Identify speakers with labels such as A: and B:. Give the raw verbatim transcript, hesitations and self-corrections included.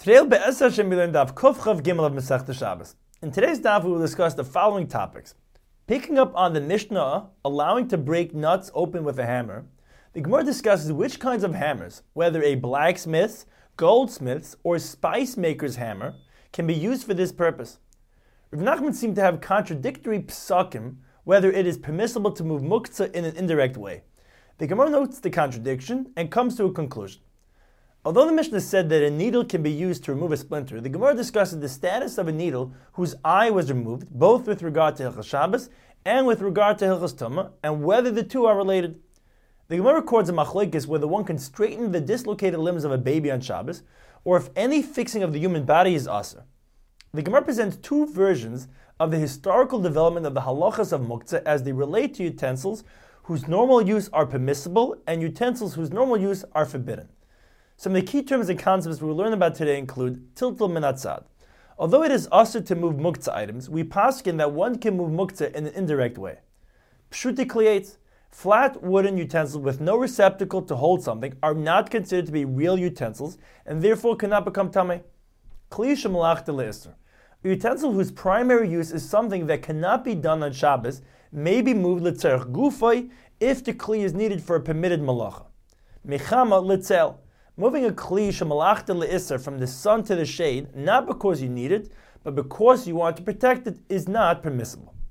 A: Today, Be'ez Hashem, we learn Daf Kuf Chav Gimel of Masechta Shabbos. In today's Daf, we will discuss the following topics. Picking up on the Mishnah, allowing to break nuts open with a hammer, the Gemara discusses which kinds of hammers, whether a blacksmith's, goldsmith's, or spice maker's hammer, can be used for this purpose. Rav Nachman seemed to have contradictory psakim, whether it is permissible to move muktzah in an indirect way. The Gemara notes the contradiction and comes to a conclusion. Although the Mishnah said that a needle can be used to remove a splinter, the Gemara discusses the status of a needle whose eye was removed, both with regard to Hilchos Shabbos and with regard to Hilchos Tumah, and whether the two are related. The Gemara records a machlokes whether one can straighten the dislocated limbs of a baby on Shabbos, or if any fixing of the human body is asur. The Gemara presents two versions of the historical development of the halachas of muktzah as they relate to utensils whose normal use are permissible and utensils whose normal use are forbidden. Some of the key terms and concepts we will learn about today include tiltul min hatzad. Although it is asur to move muktzah items, we paskin that one can move muktzah in an indirect way. Pshuti kliyates, flat wooden utensils with no receptacle to hold something are not considered to be real utensils and therefore cannot become tameh. Kli shemalachta le'isur. A utensil whose primary use is something that cannot be done on Shabbos may be moved l'tzerech gufay if the kli is needed for a permitted malacha. Mechama l'tzel. Moving a kli shemalachta le'isur from the sun to the shade, not because you need it, but because you want to protect it, is not permissible.